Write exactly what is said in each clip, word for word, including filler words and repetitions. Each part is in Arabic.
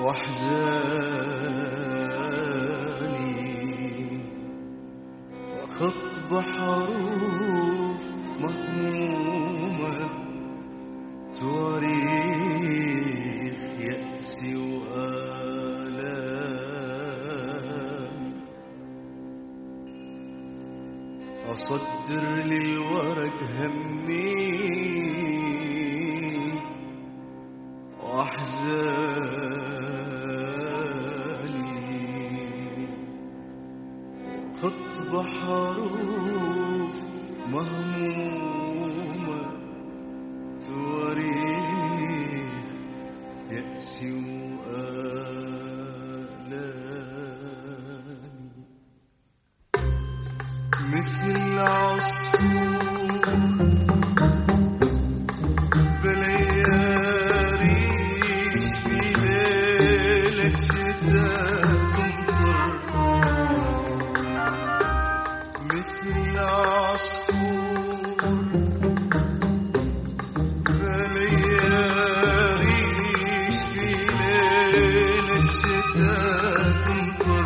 وأحزاني وخطب حروف مهمومة تواريخ يأسي وآلام. أصدر للورق همي وأحزاني خطب حروف مهمومة تواريخ يأسي وآلامي. مثل عصفور بلياريش في ليلة شتاء تمطر. مثل عصفور بلياريش في ليلة شتاء تمطر.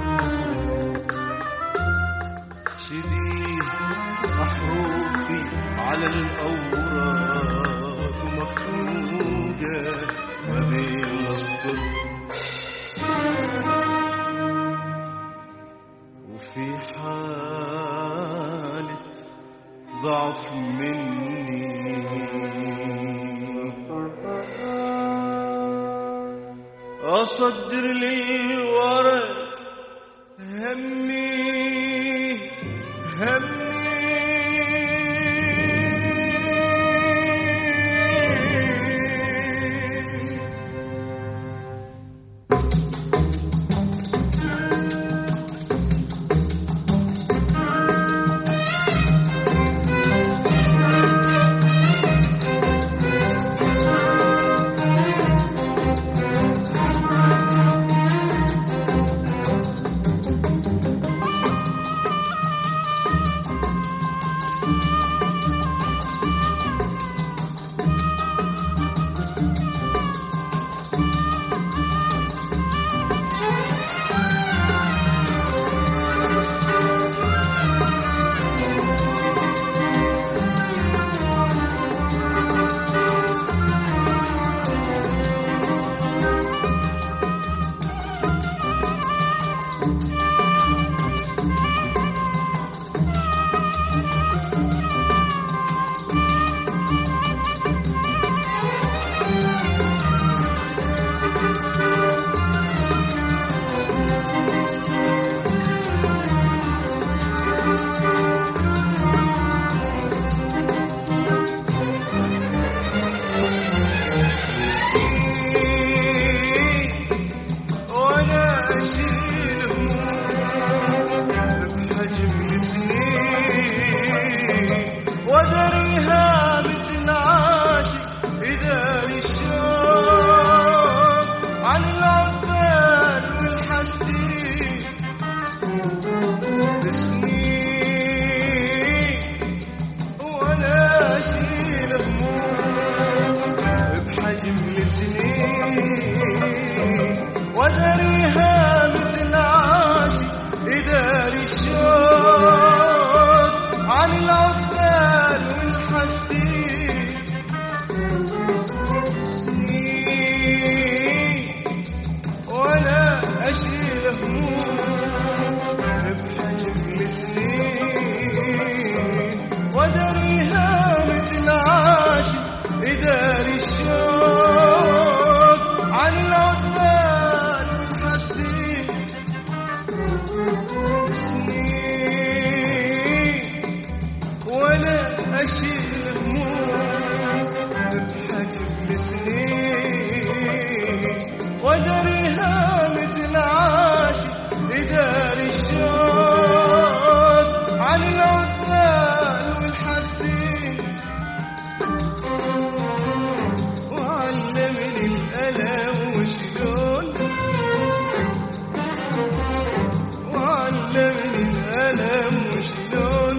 شديه أحرفي على الأوراق مخلوقة ما بين الأسطر. وفي حالة ضعف مني أصدر لي ورق همي همي. ودريها مثل عاشق يداري الشوق عن العذال والحسدين. بسنين وانا اشيل هموم بحجم السنين. ودريها مثل عاشق يداري الشوق عن العذال والحسدين. سنين وانا اشيل هموم بحجم السنين. ودريها مثل عاشق يداري الشوق عن العذال والحسدين. سنين وانا اشيل هموم بحجم السنين. ودريها مثل عاشق يداري الشوق عن العذال والحسدين. وعلمني الألم وشلون وعلمني الألم وشلون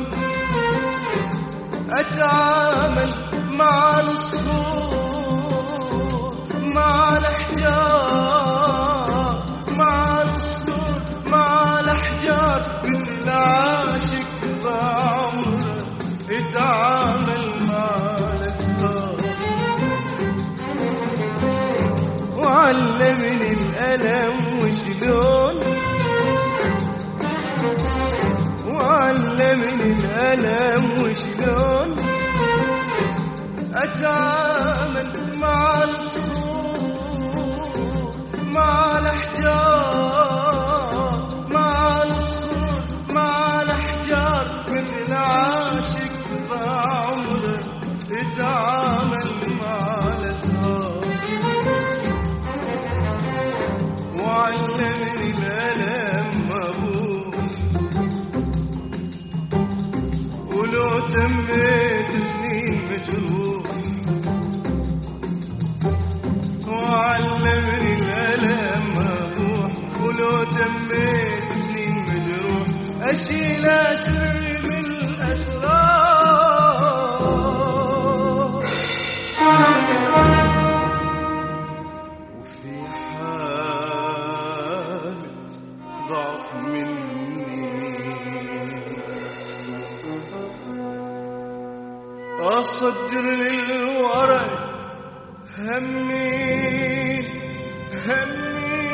أتعامل مع الصخور مع الأحجار. وعلمني الألم وشلون وعلمني الألم وشلون أتعامل مع الصخور مع الأحجار مع الصخور مع الأحجار مثل عاشق ضاع عمره يتعامل مع الأزهار وعلمني الألم مبوح ولو تميت سنين مجروح وعلمني الألم مبوح ولو تميت سنين مجروح أشيل سري من الأسرار وفي حالة ضعف مني أصدر للورق همي همي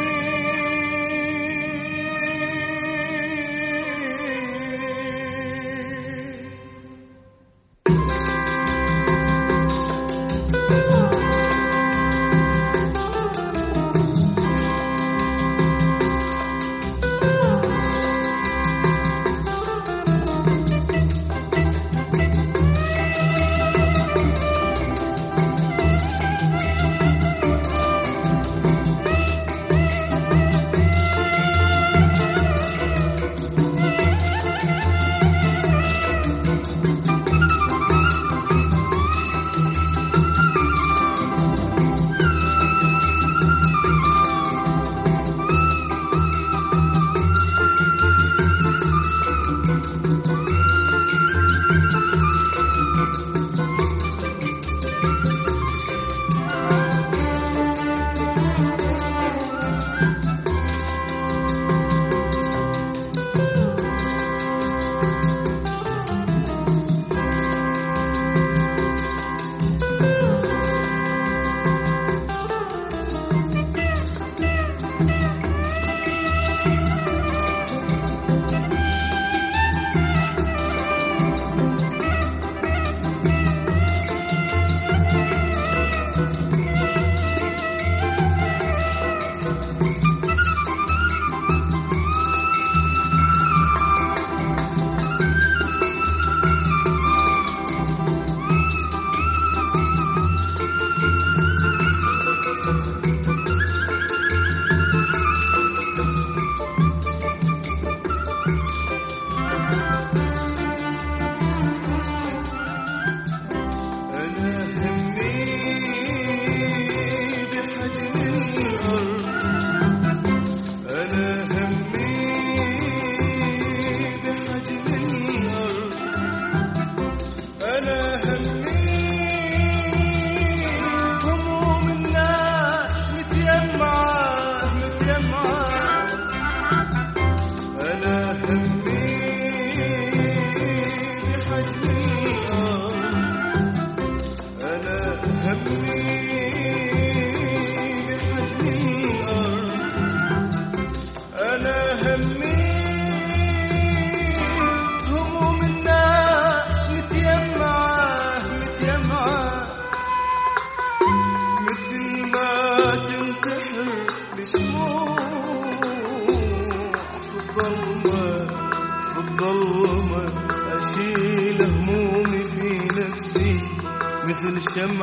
مثل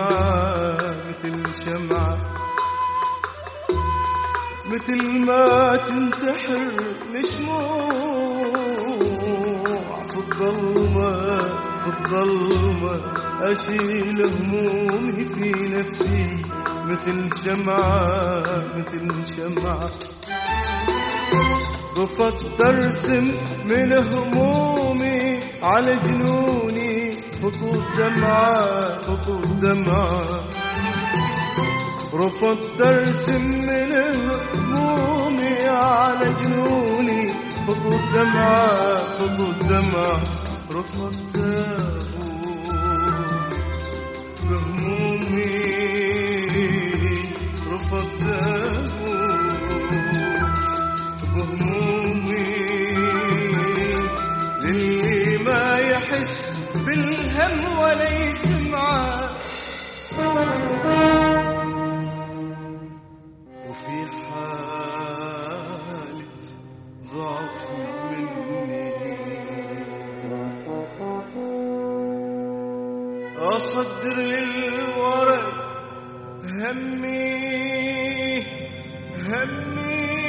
شمعة مثل شمعة مثل ما تنتحر الشموع في الظلمة في الظلمة أشيل همومي في نفسي مثل شمعة مثل شمعة رفضت أرسم من همومي على جنوني خطوط دمعة خطوط دمعة رفضت أرسم من همومي على جنوني خطوط دمعة خطوط دمعة رفضت أبوح بهمومي رفضت واصدر للورد همي همي